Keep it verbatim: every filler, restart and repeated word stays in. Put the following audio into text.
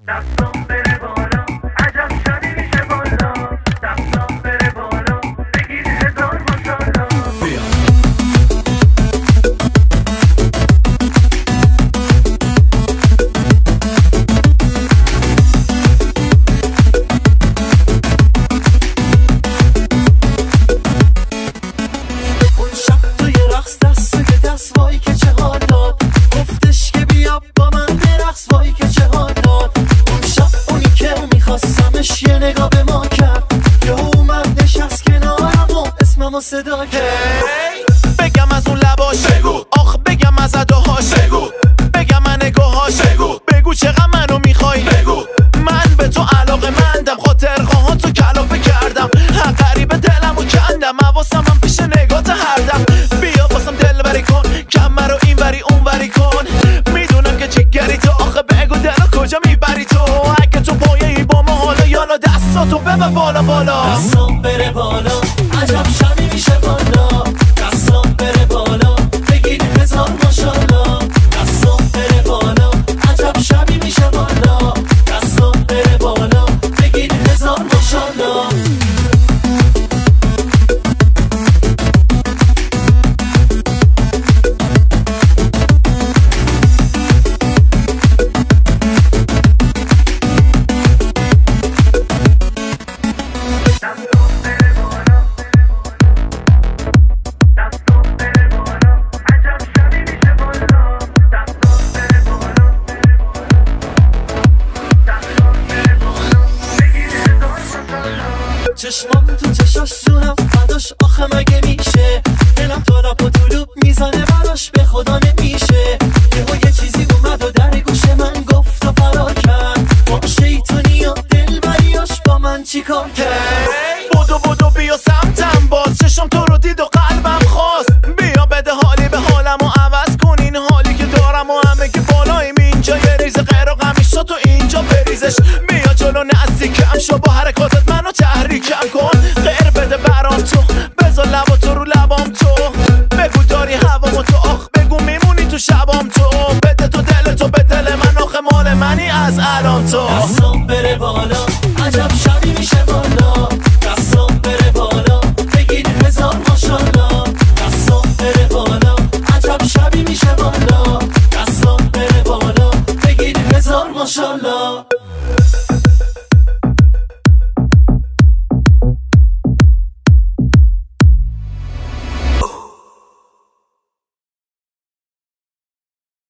دستم بره بالا عجب شبی میشه بالا دستم بره بالا بگید هزار ماشالله اون شب توی رقص دست توی دست وای که چه حال داد گفتش که بیا با من برقص وای که چه حال داد اون شب اونی که میخواستمش یه نگاه به ما کرد یه اومد نشست کنارم و اسممو صدا کرد بگم از اون لباش بگو آخ بگم از اداهاش بگو بگم من نگاهاش بگو بگو چقدر منو میخوای بگو من به تو علاقه مندم خاطرخواها تو کلافه کردم هر غریب دلمو کندم حواسم هم پیش نگات هر دم بیا واسم دل بری کن کم رو این وری اون وری کن میدونم که چیگری تو آخه بگو دلو کجا میبری تو اگه تو پایه‌ای با ما حالا یالا دستاتو ببر بالا بالا دستم بره بالا عجب شبی میشه بالا دستم بره بالا بگید هزار ماشالله دستم بره بالا عجب شبی میشه بالا دستم بره بالا بگید هزار ماشالله چشمام تو چشاش زونم فداش آخه مگه میشه دلم تو را با طلوب میزنه براش به خدا نمیشه یهو یه چیزی اومد و در گوش من گفت و فرار کرد با شیطونی و دلبریاش با من چیکار کرد بودو بودو بیا سمتم باز چشم تو رو دید و قلبم خواست بیا بده حالی به حالم و عوض کن این حالی که دارم و همه که بالایم اینجا یه ریز غیر و غمیش تو اینجا بریزش بیا جلو نزدیکم شو با حرکاتت منو تحریکم کن غیر بده برام تو بذار لبا تو رو لبام تو بگو داری هوامو تو آخ بگو میمونی تو شبام تو بده تو دل تو به دل من آخه مال منی از الان تو دستم بره بالا عجب شبی میشه بالا دستم بره بالا بگید هزار ماشالله دستم بره بالا عجب شبی میشه بالا دستم بره بالا بگید هزار ماشالله